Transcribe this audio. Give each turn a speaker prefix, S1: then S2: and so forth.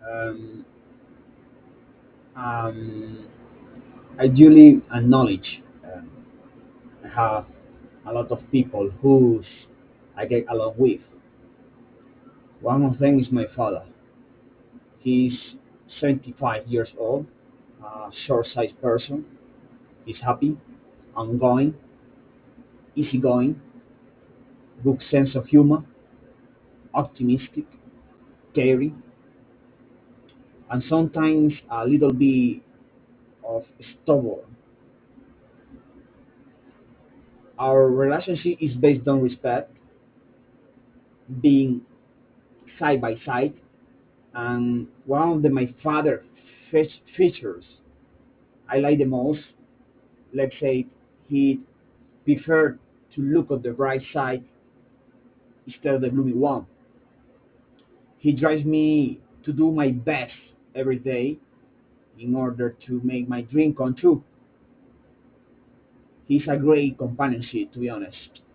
S1: Um, um, I duly acknowledge I have a lot of people who I get along with. One of them is my father. He's 75 years old, a short-sized person. He's happy, ongoing, easygoing, good sense of humor, optimistic, caring, and sometimes a little bit of stubborn. Our relationship is based on respect, being side by side, and one of my father features I like the most, let's say, he preferred to look at the bright side instead of the gloomy one. He drives me to do my best every day in order to make my dream come true. He's a great companionship, to be honest.